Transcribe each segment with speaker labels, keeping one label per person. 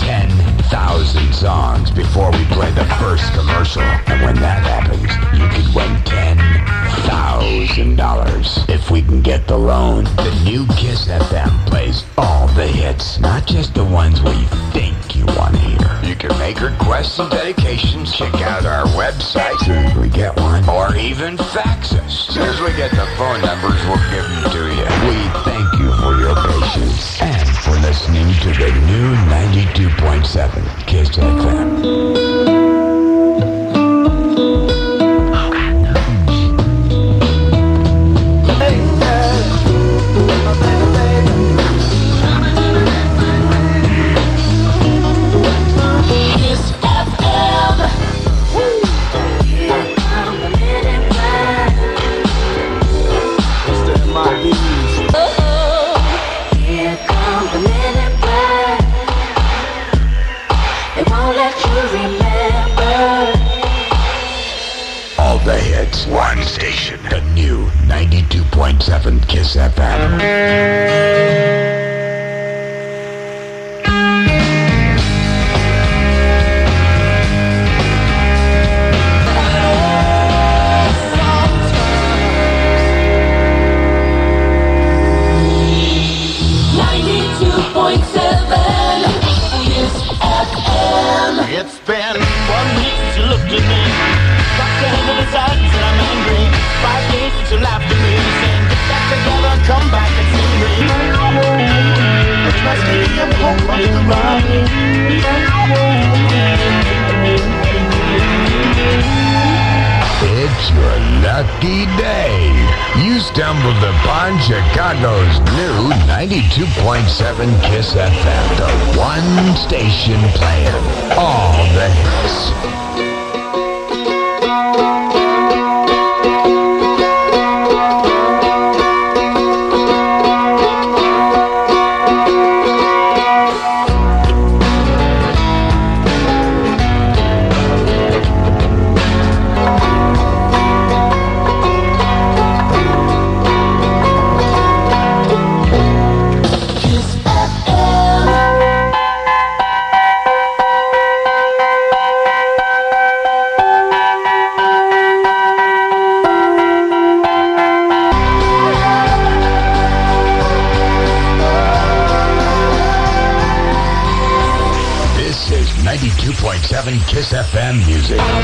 Speaker 1: 10,000 songs before we play the first commercial. And when that happens, you could win $10,000 if we can get the loan. The new Kiss FM plays all the hits, not just the ones we think you want to hear. You can make requests and dedications, check out our website, as soon as we get one, or even fax us. As soon as we get the phone numbers, we'll give them to you. We thank you for your patience and for listening to the new 92.7 Kiss FM. The hits, one station, the new 92.7 Kiss FM.
Speaker 2: It's been 1 week since you looked at me. Got your hand on the side and said I'm angry. 5 days since you laughed at me, saying get back together, come back and see me. It's nice to hear you hope running around.
Speaker 1: It's your lucky day. You stumbled upon Chicago's new 92.7 Kiss FM, the one station playing all the hits. This is 92.7 Kiss FM music.
Speaker 2: I'll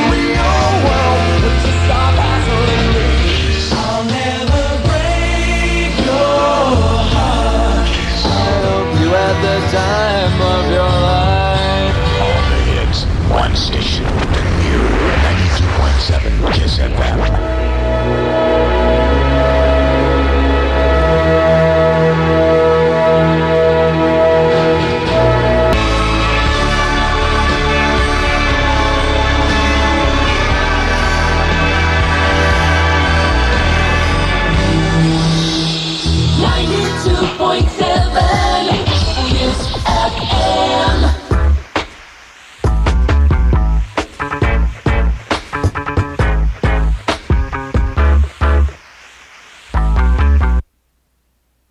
Speaker 2: never break your heart. I hope you had the time of your life.
Speaker 1: All the hits, one station, the new 92.7 Kiss FM.